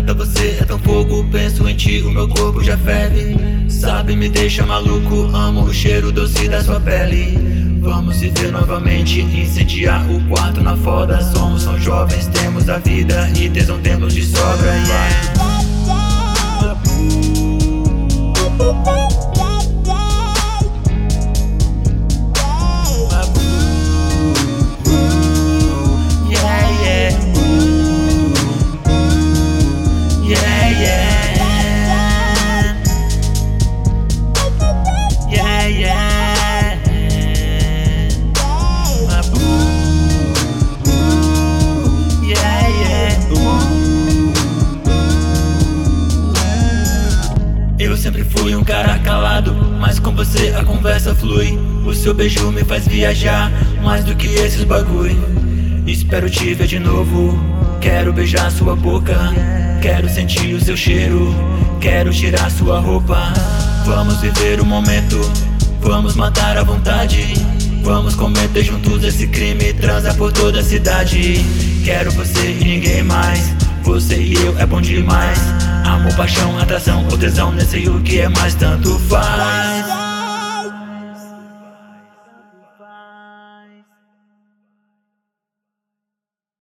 gata, você é tão fogo. Penso em ti, o meu corpo já ferve. Sabe, me deixa maluco, amo o cheiro doce da sua pele. Vamos viver novamente, incendiar o quarto na foda. Somos tão jovens, temos a vida e tesão temos de sobra, yeah. Eu sempre fui um cara calado, mas com você a conversa flui. O seu beijo me faz viajar, mais do que esses bagulho. Espero te ver de novo, quero beijar sua boca. Quero sentir o seu cheiro, quero tirar sua roupa. Vamos viver o momento, vamos matar à vontade. Vamos cometer juntos esse crime, transar por toda a cidade. Quero você e ninguém mais, você e eu é bom demais. Amor, paixão, atração ou tesão, nem sei o que é mais, tanto faz.